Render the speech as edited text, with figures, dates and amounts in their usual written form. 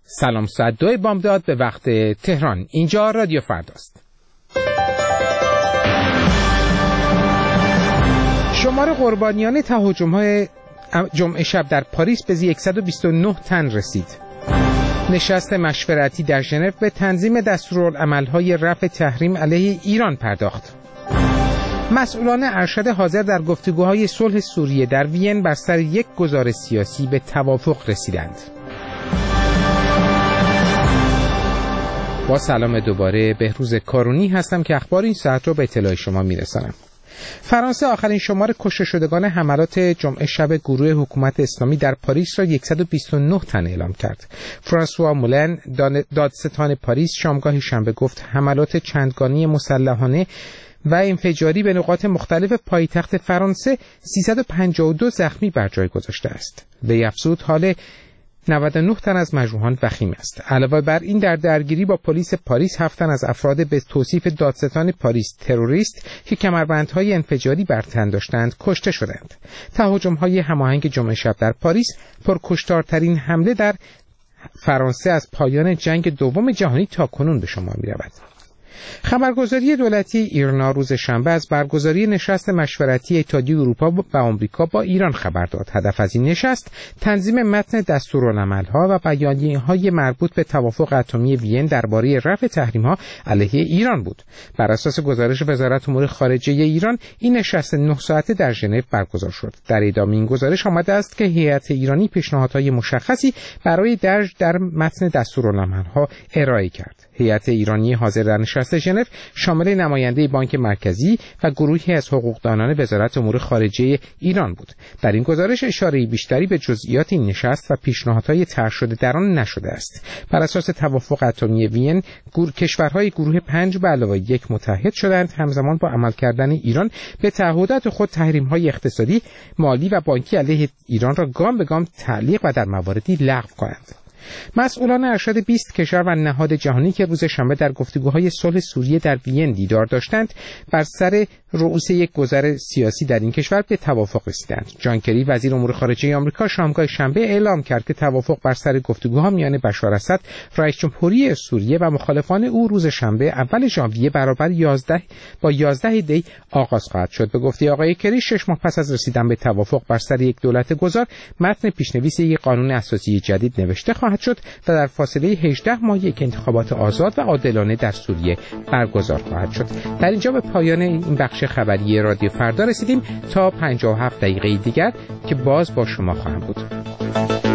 سلام، ساعت 2 بامداد به وقت تهران. اینجا رادیو فرداست. شمار قربانیان تهاجم‌های جمعه شب در پاریس به 129 تن رسید. نشست مشورتی در ژنو به تنظیم دستورالعمل‌های رفع تحریم علیه ایران پرداخت. مسئولان ارشد حاضر در گفتگوهای صلح سوریه در وین بر سر یک گزار سیاسی به توافق رسیدند. با سلام دوباره، بهروز کارونی هستم که اخبار این ساعت رو به اطلاع شما میرسانم. فرانسه آخرین شمار کشته شدگان حملات جمعه شب گروه حکومت اسلامی در پاریس را 129 تن اعلام کرد. فرانسوا مولن، دادستان پاریس، شامگاه شنبه گفت حملات چندگانی مسلحانه و انفجاری به نقاط مختلف پایتخت فرانسه 352 زخمی بر جای گذاشته است. وی افزود حال 99 تن از مجروحان وخیم است. علاوه بر این در درگیری با پلیس پاریس 7 تن از افراد به توصیف دادستان پاریس تروریست که کمربندهای انفجاری بر تن داشتند کشته شدند. تهاجم‌های هماهنگ جمعه شب در پاریس پرکشتارترین حمله در فرانسه از پایان جنگ دوم جهانی تاکنون به شمار می‌رود. خبرگزاری دولتی ایرنا روز شنبه از برگزاری نشست مشورتی اتحادیه اروپا و آمریکا با ایران خبر داد. هدف از این نشست تنظیم متن دستورالعمل‌ها و بیانیه‌های مربوط به توافق اتمی وین درباره رفع تحریم‌ها علیه ایران بود. بر اساس گزارش وزارت امور خارجه ایران، این نشست 9 ساعته در ژنو برگزار شد. در ادامه این گزارش آمده است که هیئت ایرانی پیشنهادهای مشخصی برای درج در متن دستورالعمل‌ها ارائه کرد. هیئت ایرانی حاضر در نشست ژنو شامل نماینده بانک مرکزی و گروهی از حقوقدانان وزارت امور خارجه ایران بود. در این گزارش اشاره بیشتری به جزئیات این نشست و پیشنهادهای طرح شده در آن نشده است. بر اساس توافق اتمی وین، کشورهای گروه 5 به علاوه 1 متحد شدند همزمان با عمل کردن ایران به تعهدات خود تحریم‌های اقتصادی، مالی و بانکی علیه ایران را گام به گام تعلیق و در مواردی لغو کنند. مسئولان ارشد 20 کشور و نهاد جهانی که روز شنبه در گفتگوهای صلح سوریه در وین دیدار داشتند، بر سر رؤوس یک گذر سیاسی در این کشور به توافق رسیدند. جان کری، وزیر امور خارجه آمریکا، شامگاه شنبه اعلام کرد که توافق بر سر گفتگوها میان بشار اسد، رئیس جمهوری سوریه و مخالفان او روز شنبه اول ژانویه برابر 11 دی آغاز خواهد شد. به گفته آقای کری، 6 ماه پس از رسیدن به توافق بر سر یک دولت گذار، متن پیشنویس یک قانون اساسی جدید نوشته خواهد شد و در فاصله 18 ماه یک انتخابات آزاد و عادلانه در سوریه برگزار خواهد شد. در اینجا به پایان این بخش خبری رادیو فردا رسیدیم. تا 57 دقیقه دیگر که باز با شما خواهم بود.